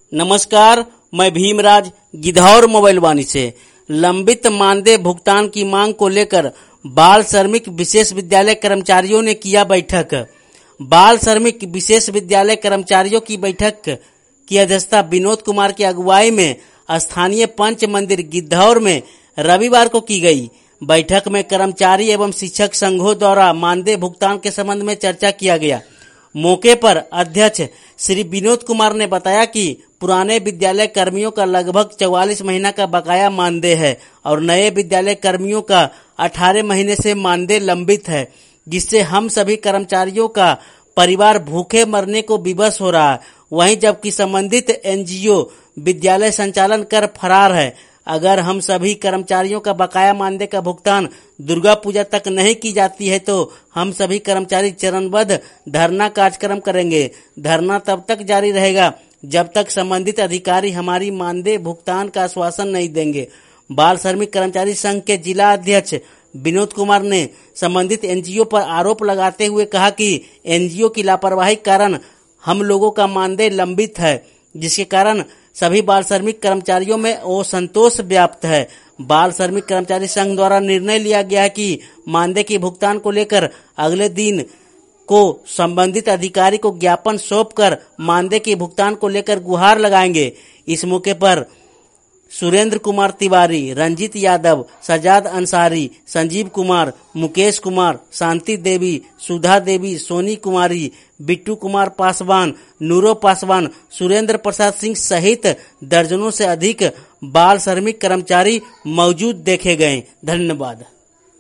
नमस्कार, मैं भीमराज गिद्धौर मोबाइल वाणी से। लंबित मानदेय भुगतान की मांग को लेकर बाल श्रमिक विशेष विद्यालय कर्मचारियों ने किया बैठक। बाल श्रमिक विशेष विद्यालय कर्मचारियों की बैठक की अध्यक्षता विनोद कुमार की अगुवाई में स्थानीय पंच मंदिर गिद्धौर में रविवार को की गई। बैठक में कर्मचारी एवं शिक्षक संघों द्वारा मानदेय भुगतान के संबंध में चर्चा किया गया। मौके पर अध्यक्ष श्री विनोद कुमार ने बताया कि पुराने विद्यालय कर्मियों का लगभग 44 महीना का बकाया मानदेय है और नए विद्यालय कर्मियों का 18 महीने से मानदेय लंबित है, जिससे हम सभी कर्मचारियों का परिवार भूखे मरने को विवश हो रहा है। वहीं जबकि संबंधित एनजीओ विद्यालय संचालन कर फरार है। अगर हम सभी कर्मचारियों का बकाया मानदेय का भुगतान दुर्गा पूजा तक नहीं की जाती है तो हम सभी कर्मचारी चरणबद्ध धरना कार्यक्रम करेंगे। धरना तब तक जारी रहेगा जब तक संबंधित अधिकारी हमारी मानदेय भुगतान का आश्वासन नहीं देंगे। बाल श्रमिक कर्मचारी संघ के जिला अध्यक्ष विनोद कुमार ने संबंधित एनजीओ पर आरोप लगाते हुए कहा कि एनजीओ की लापरवाही कारण हम लोगों का मानदेय लंबित है, जिसके कारण सभी बाल श्रमिक कर्मचारियों में असंतोष व्याप्त है। बाल श्रमिक कर्मचारी संघ द्वारा निर्णय लिया गया है कि मानदेय के भुगतान को लेकर अगले दिन को संबंधित अधिकारी को ज्ञापन सौंपकर मानदेय के भुगतान को लेकर गुहार लगाएंगे। इस मौके पर सुरेंद्र कुमार तिवारी, रंजीत यादव, सजाद अंसारी, संजीव कुमार, मुकेश कुमार, शांति देवी, सुधा देवी, सोनी कुमारी, बिट्टू कुमार पासवान, नूरो पासवान, सुरेंद्र प्रसाद सिंह सहित दर्जनों से अधिक बाल श्रमिक कर्मचारी मौजूद देखे गए। धन्यवाद।